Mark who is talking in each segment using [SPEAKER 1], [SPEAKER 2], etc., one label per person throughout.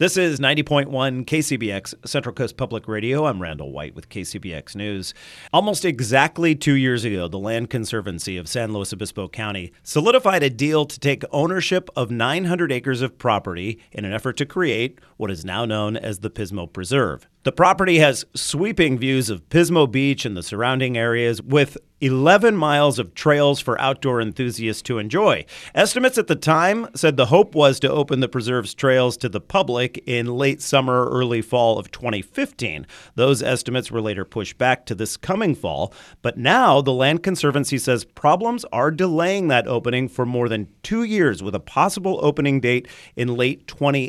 [SPEAKER 1] This is 90.1 KCBX, Central Coast Public Radio. I'm Randall White with KCBX News. Almost exactly 2 years ago, the Land Conservancy of San Luis Obispo County solidified a deal to take ownership of 900 acres of property in an effort to create what is now known as the Pismo Preserve. The property has sweeping views of Pismo Beach and the surrounding areas with 11 miles of trails for outdoor enthusiasts to enjoy. Estimates at the time said the hope was to open the preserve's trails to the public in late summer or early fall of 2015. Those estimates were later pushed back to this coming fall. But now the Land Conservancy says problems are delaying that opening for more than 2 years, with a possible opening date in late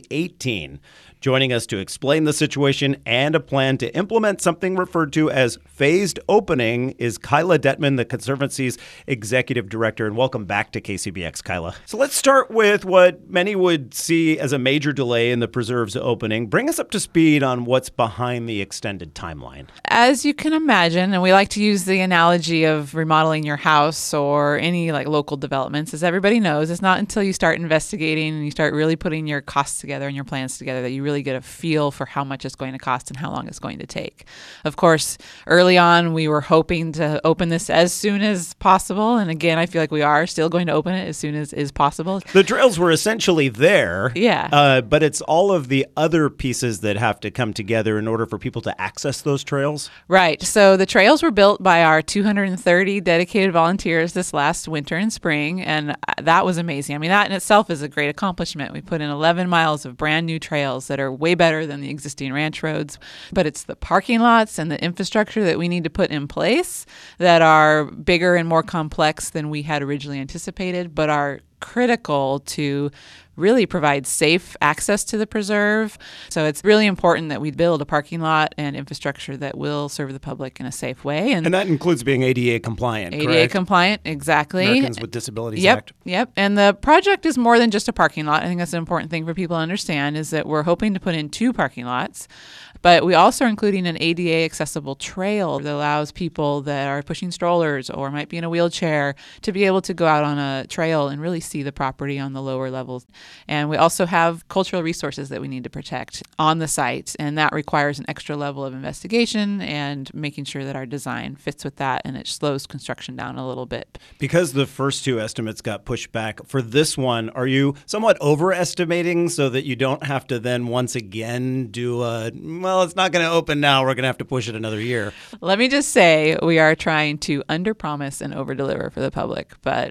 [SPEAKER 1] 2018. Joining us to explain the situation and a plan to implement something referred to as phased opening is Kyla Dettman, the Conservancy's Executive Director. And welcome back to KCBX, Kyla. So let's start with what many would see as a major delay in the preserve's opening. Bring us up to speed on what's behind the extended timeline.
[SPEAKER 2] As you can imagine, and we like to use the analogy of remodeling your house or any local developments, as everybody knows, it's not until you start investigating and you start really putting your costs together and your plans together that you really get a feel for how much it's going to cost and how long it's going to take. Of course, early on, we were hoping to open this as soon as possible. And again, I feel like we are still going to open it as soon as is possible.
[SPEAKER 1] The trails were essentially there.
[SPEAKER 2] Yeah.
[SPEAKER 1] But it's all of the other pieces that have to come together in order for people to access those trails.
[SPEAKER 2] Right. So the trails were built by our 230 dedicated volunteers this last winter and spring. And that was amazing. I mean, that in itself is a great accomplishment. We put in 11 miles of brand new trails that are way better than the existing ranch roads. But it's the parking lots and the infrastructure that we need to put in place that are bigger and more complex than we had originally anticipated, but are critical to really provide safe access to the preserve. So it's really important that we build a parking lot and infrastructure that will serve the public in a safe way.
[SPEAKER 1] And that includes being ADA compliant,
[SPEAKER 2] ADA
[SPEAKER 1] correct?
[SPEAKER 2] compliant, exactly.
[SPEAKER 1] Americans with Disabilities
[SPEAKER 2] Yep,
[SPEAKER 1] Act.
[SPEAKER 2] Yep. And the project is more than just a parking lot. I think that's an important thing for people to understand, is that we're hoping to put in 2 parking lots. But we also are including an ADA accessible trail that allows people that are pushing strollers or might be in a wheelchair to be able to go out on a trail and really see the property on the lower levels. And we also have cultural resources that we need to protect on the site. And that requires an extra level of investigation and making sure that our design fits with that, and it slows construction down a little bit.
[SPEAKER 1] Because the first 2 estimates got pushed back, for this one, are you somewhat overestimating so that you don't have to then once again do it's not going to open now, we're going to have to push it another year?
[SPEAKER 2] Let me just say we are trying to underpromise and overdeliver for the public, but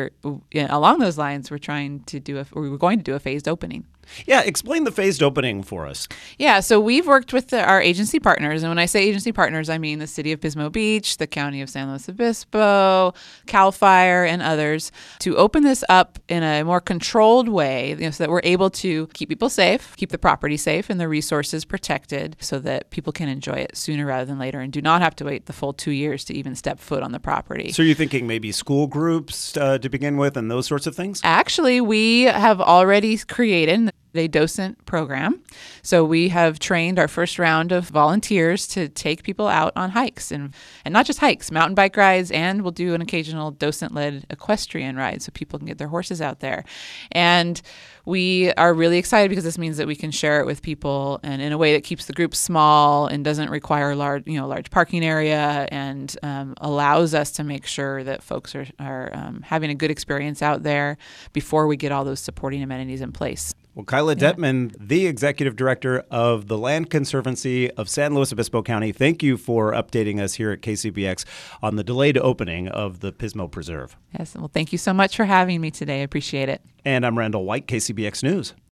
[SPEAKER 2] along those lines, we're going to do a phased opening.
[SPEAKER 1] Yeah, explain the phased opening for us.
[SPEAKER 2] Yeah, so we've worked with our agency partners, and when I say agency partners, I mean the City of Pismo Beach, the County of San Luis Obispo, CAL FIRE, and others, to open this up in a more controlled way, so that we're able to keep people safe, keep the property safe, and the resources protected so that people can enjoy it sooner rather than later and do not have to wait the full 2 years to even step foot on the property.
[SPEAKER 1] So you're thinking maybe school groups to begin with and those sorts of things?
[SPEAKER 2] Actually, we have already created a docent program. So we have trained our first round of volunteers to take people out on hikes, and not just hikes, mountain bike rides, and we'll do an occasional docent-led equestrian ride so people can get their horses out there. And we are really excited because this means that we can share it with people and in a way that keeps the group small and doesn't require large parking area, and allows us to make sure that folks are having a good experience out there before we get all those supporting amenities in place.
[SPEAKER 1] Well, Kyla Dettman, the Executive Director of the Land Conservancy of San Luis Obispo County, thank you for updating us here at KCBX on the delayed opening of the Pismo Preserve.
[SPEAKER 2] Yes, well, thank you so much for having me today. I appreciate it.
[SPEAKER 1] And I'm Randall White, KCBX News.